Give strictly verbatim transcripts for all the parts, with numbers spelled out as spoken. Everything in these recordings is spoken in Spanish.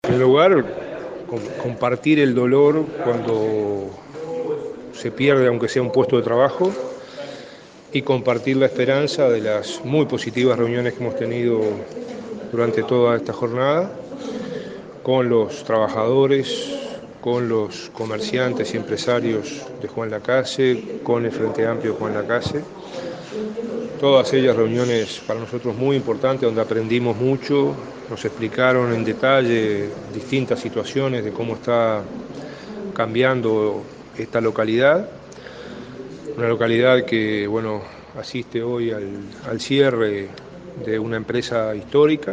primer lugar, compartir el dolor cuando se pierde, aunque sea un puesto de trabajo, y compartir la esperanza de las muy positivas reuniones que hemos tenido durante toda esta jornada con los trabajadores, con los comerciantes y empresarios de Juan Lacase, con el Frente Amplio de Juan Lacase. Todas ellas reuniones para nosotros muy importantes, donde aprendimos mucho, nos explicaron en detalle distintas situaciones de cómo está cambiando esta localidad. Una localidad que, bueno, asiste hoy al, al cierre de una empresa histórica,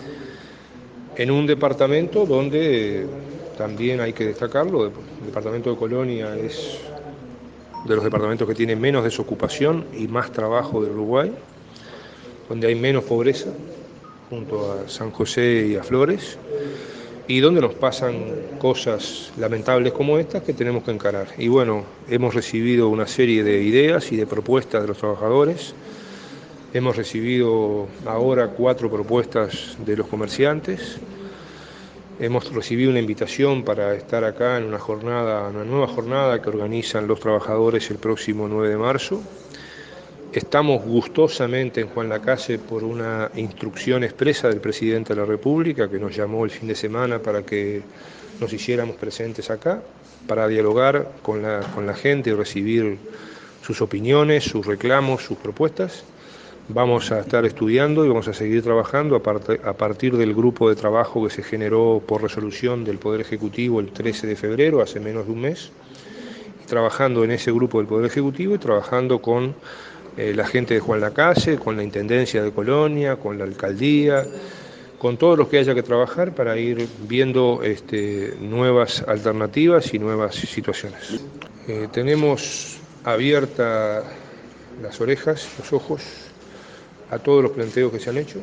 en un departamento donde también hay que destacarlo, el departamento de Colonia es de los departamentos que tiene menos desocupación y más trabajo del Uruguay, donde hay menos pobreza, junto a San José y a Flores, y donde nos pasan cosas lamentables como estas que tenemos que encarar. Y bueno, hemos recibido una serie de ideas y de propuestas de los trabajadores, hemos recibido ahora cuatro propuestas de los comerciantes, hemos recibido una invitación para estar acá en una jornada, una nueva jornada que organizan los trabajadores el próximo nueve de marzo. Estamos gustosamente en Juan Lacase por una instrucción expresa del presidente de la República que nos llamó el fin de semana para que nos hiciéramos presentes acá, para dialogar con la, con la gente y recibir sus opiniones, sus reclamos, sus propuestas. Vamos a estar estudiando y vamos a seguir trabajando a, part a partir del grupo de trabajo que se generó por resolución del Poder Ejecutivo el trece de febrero, hace menos de un mes, y trabajando en ese grupo del Poder Ejecutivo y trabajando con eh, la gente de Juan Lacase, con la Intendencia de Colonia, con la Alcaldía, con todos los que haya que trabajar para ir viendo este, nuevas alternativas y nuevas situaciones. Eh, tenemos abiertas las orejas, los ojos, a todos los planteos que se han hecho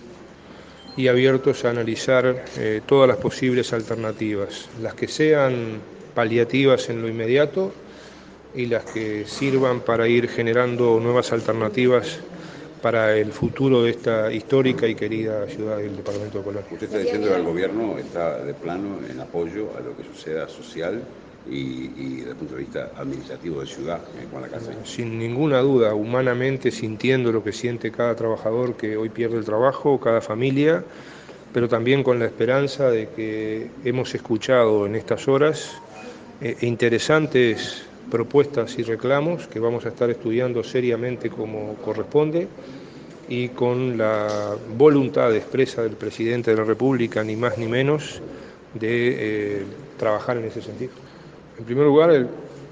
y abiertos a analizar eh, todas las posibles alternativas, las que sean paliativas en lo inmediato y las que sirvan para ir generando nuevas alternativas para el futuro de esta histórica y querida ciudad del departamento de Colonia. Usted está diciendo que el gobierno está de plano en apoyo a lo que suceda social y, y desde el punto de vista administrativo de ciudad en Juan Lacase. Sin ninguna duda, humanamente sintiendo lo que siente cada trabajador que hoy pierde el trabajo, cada familia, pero también con la esperanza de que hemos escuchado en estas horas eh, interesantes propuestas y reclamos que vamos a estar estudiando seriamente como corresponde y con la voluntad expresa del presidente de la República, ni más ni menos, de eh, trabajar en ese sentido. En primer lugar, el,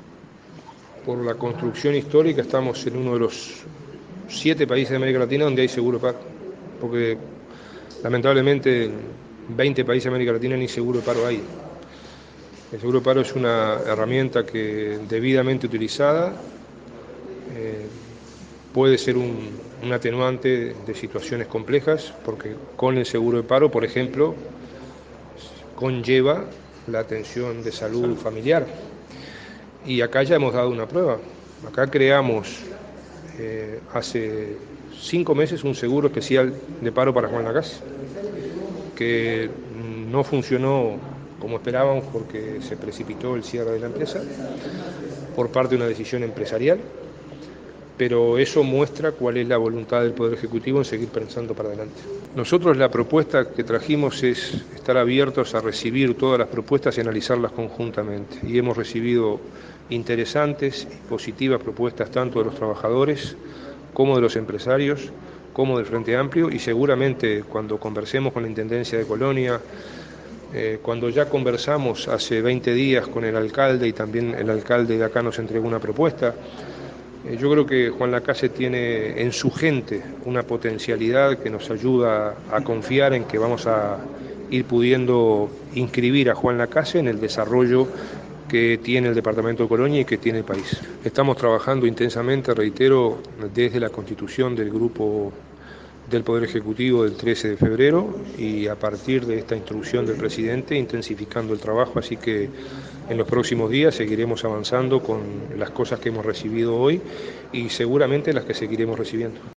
por la construcción histórica estamos en uno de los siete países de América Latina donde hay seguro de paro, porque lamentablemente en veinte países de América Latina ni seguro de paro hay. El seguro de paro es una herramienta que debidamente utilizada eh, puede ser un, un atenuante de situaciones complejas, porque con el seguro de paro, por ejemplo, conlleva la atención de salud familiar. Y acá ya hemos dado una prueba. Acá creamos eh, hace cinco meses un seguro especial de paro para Juan Lacase, que no funcionó como esperábamos porque se precipitó el cierre de la empresa por parte de una decisión empresarial, pero eso muestra cuál es la voluntad del Poder Ejecutivo en seguir pensando para adelante. Nosotros la propuesta que trajimos es estar abiertos a recibir todas las propuestas y analizarlas conjuntamente, y hemos recibido interesantes y positivas propuestas tanto de los trabajadores como de los empresarios, como del Frente Amplio, y seguramente cuando conversemos con la Intendencia de Colonia, eh, cuando ya conversamos hace veinte días con el alcalde y también el alcalde de acá nos entregó una propuesta, eh, yo creo que Juan Lacase tiene en su gente una potencialidad que nos ayuda a confiar en que vamos a ir pudiendo inscribir a Juan Lacase en el desarrollo que tiene el departamento de Colonia y que tiene el país. Estamos trabajando intensamente, reitero, desde la constitución del grupo del Poder Ejecutivo del trece de febrero y a partir de esta instrucción del presidente intensificando el trabajo, así que en los próximos días seguiremos avanzando con las cosas que hemos recibido hoy y seguramente las que seguiremos recibiendo.